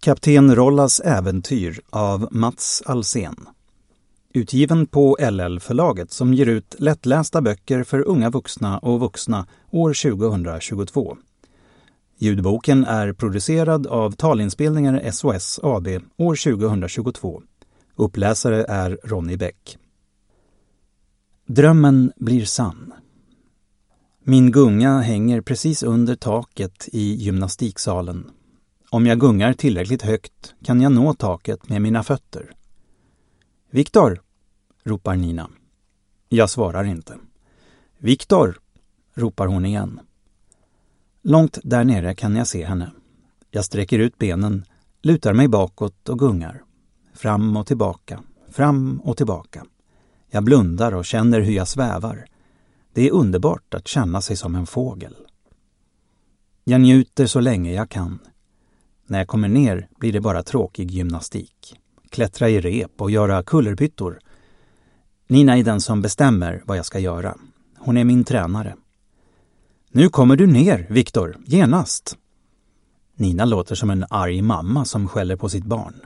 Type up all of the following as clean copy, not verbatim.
Kapten Rollas äventyr av Mats Alsen. Utgiven på LL-förlaget som ger ut lättlästa böcker för unga vuxna och vuxna år 2022. Ljudboken är producerad av Talinspelningar SOS AB år 2022. Uppläsare är Ronny Bäck. Drömmen blir sann. Min gunga hänger precis under taket i gymnastiksalen. Om jag gungar tillräckligt högt kan jag nå taket med mina fötter. Viktor, ropar Nina. Jag svarar inte. Viktor, ropar hon igen. Långt där nere kan jag se henne. Jag sträcker ut benen, lutar mig bakåt och gungar. Fram och tillbaka, fram och tillbaka. Jag blundar och känner hur jag svävar. Det är underbart att känna sig som en fågel. Jag njuter så länge jag kan. När jag kommer ner blir det bara tråkig gymnastik. Klättra i rep och göra kullerbyttor. Nina är den som bestämmer vad jag ska göra. Hon är min tränare. Nu kommer du ner, Viktor, genast. Nina låter som en arg mamma som skäller på sitt barn.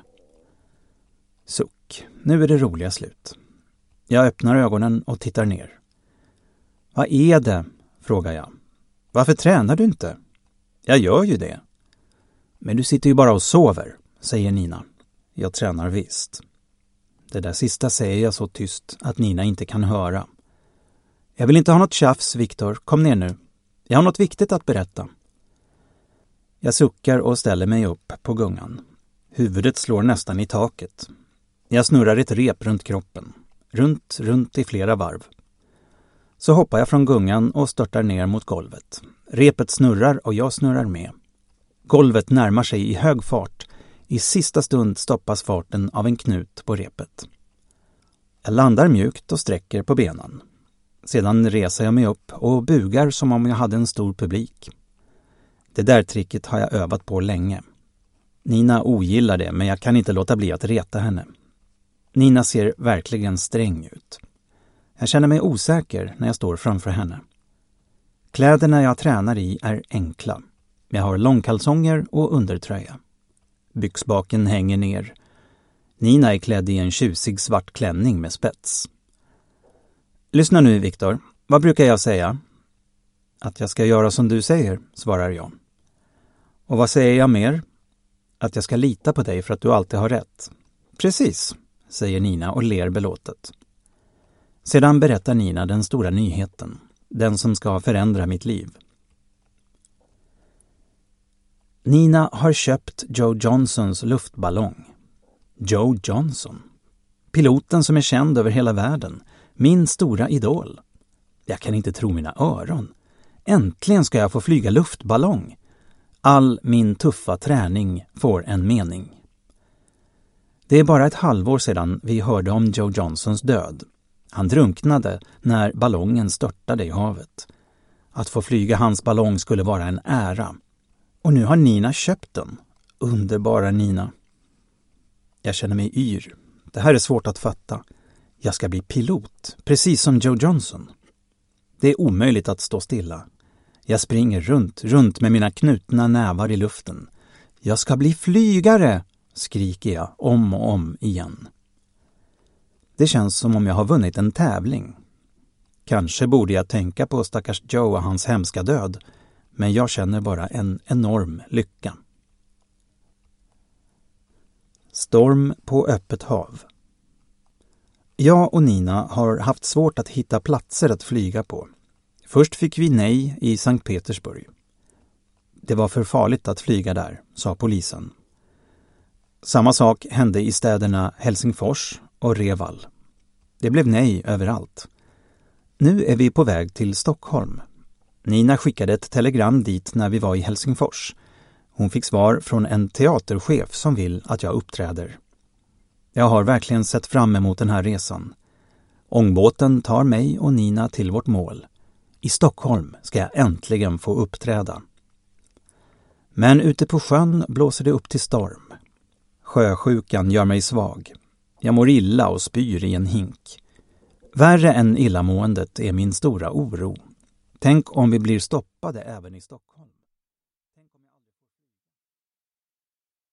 Suck, nu är det roliga slut. Jag öppnar ögonen och tittar ner. Vad är det? Frågar jag. Varför tränar du inte? Jag gör ju det. Men du sitter ju bara och sover, säger Nina. Jag tränar visst. Det där sista säger jag så tyst att Nina inte kan höra. Jag vill inte ha något tjafs, Viktor. Kom ner nu. Jag har något viktigt att berätta. Jag suckar och ställer mig upp på gungan. Huvudet slår nästan i taket. Jag snurrar ett rep runt kroppen. Runt i flera varv. Så hoppar jag från gungan och störtar ner mot golvet. Repet snurrar och jag snurrar med. Golvet närmar sig i hög fart. I sista stund stoppas farten av en knut på repet. Jag landar mjukt och sträcker på benen. Sedan reser jag mig upp och bugar som om jag hade en stor publik. Det där tricket har jag övat på länge. Nina ogillar det, men jag kan inte låta bli att reta henne. Nina ser verkligen sträng ut. Jag känner mig osäker när jag står framför henne. Kläderna jag tränar i är enkla. Jag har långkalsonger och undertröja. Byxbaken hänger ner. Nina är klädd i en tjusig svart klänning med spets. Lyssna nu, Viktor. Vad brukar jag säga? Att jag ska göra som du säger, svarar jag. Och vad säger jag mer? Att jag ska lita på dig för att du alltid har rätt. Precis, säger Nina och ler belåtet. Sedan berättar Nina den stora nyheten. Den som ska förändra mitt liv. Nina har köpt Joe Johnsons luftballong. Joe Johnson. Piloten som är känd över hela världen. Min stora idol. Jag kan inte tro mina öron. Äntligen ska jag få flyga luftballong. All min tuffa träning får en mening. Det är bara ett halvår sedan vi hörde om Joe Johnsons död. Han drunknade när ballongen störtade i havet. Att få flyga hans ballong skulle vara en ära. Och nu har Nina köpt den. Underbara Nina. Jag känner mig yr. Det här är svårt att fatta. Jag ska bli pilot, precis som Joe Johnson. Det är omöjligt att stå stilla. Jag springer runt med mina knutna nävar i luften. Jag ska bli flygare, skriker jag om och om igen. Det känns som om jag har vunnit en tävling. Kanske borde jag tänka på stackars Joe och hans hemska död, men jag känner bara en enorm lycka. Storm på öppet hav. Jag och Nina har haft svårt att hitta platser att flyga på. Först fick vi nej i Sankt Petersburg. Det var för farligt att flyga där, sa polisen. Samma sak hände i städerna Helsingfors och Reval. Det blev nej överallt. Nu är vi på väg till Stockholm. Nina skickade ett telegram dit när vi var i Helsingfors. Hon fick svar från en teaterchef som vill att jag uppträder. Jag har verkligen sett fram emot den här resan. Ångbåten tar mig och Nina till vårt mål. I Stockholm ska jag äntligen få uppträda. Men ute på sjön blåser det upp till storm. Sjösjukan gör mig svag. Jag mår illa och spyr i en hink. Värre än illamåendet är min stora oro. Tänk om vi blir stoppade även i Stockholm.